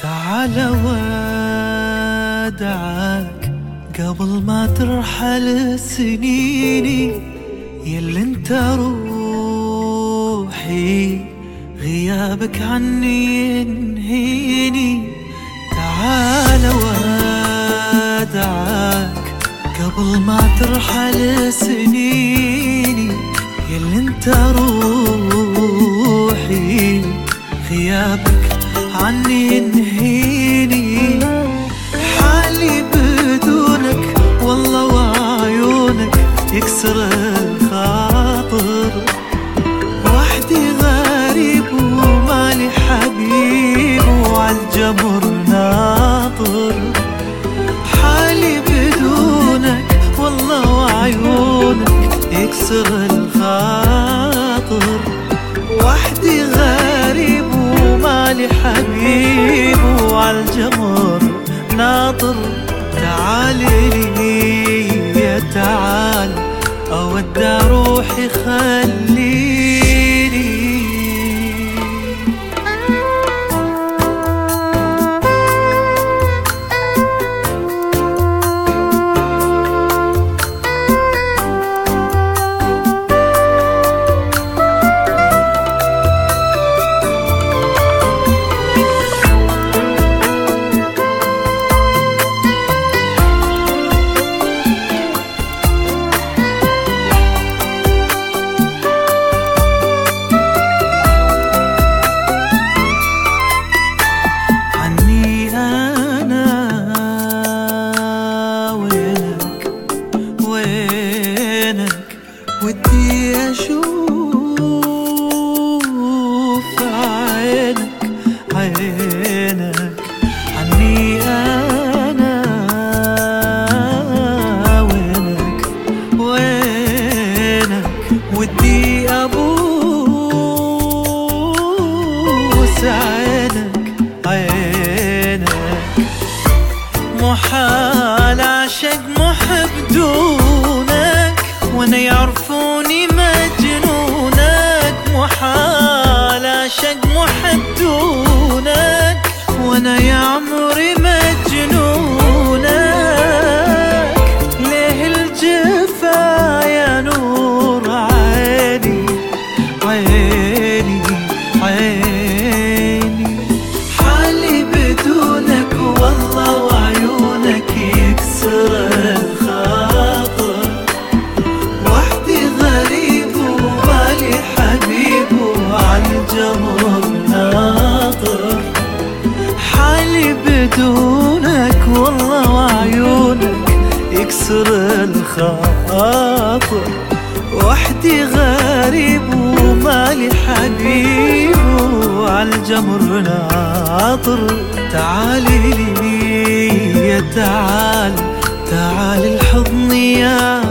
تعال ودعك قبل ما ترحل سنيني، ياللي انت روحي غيابك عني ينهيني. تعال ودعك قبل ما ترحل سنيني، ياللي انت روحي غيابك عني ينهيني. حالي بدونك والله وعيونك يكسر الخاطر، وحدي غريب ومالي حبيب وعالجمر ناطر. حالي بدونك والله وعيونك يكسر الخاطر، وحدي غريب ومالي حبيب وعالجمر ناطر. تعال لي يا تعال أودع روحي خليني. ودي أشوف عينك عينك عني أنا، وينك وينك ودي أبوس عينك عينك. محال أعشق محب دونك وانا يعرفوني مجنونك. محال أعشق محب دونك وانا يا عمري مجنونك. ليه الجفا يا نور عيني عيني عيني. حالي بدونك والله وعيونك يكسر الخاطر، وحدي غريب ومالي حبيب وعالجمر ناطر. حالي بدونك والله وعيونك يكسر الخاطر، وحدي غريب ومالي حبيب وعالجمر ناطر. تعالي لي يا تعال تعال الحضن يا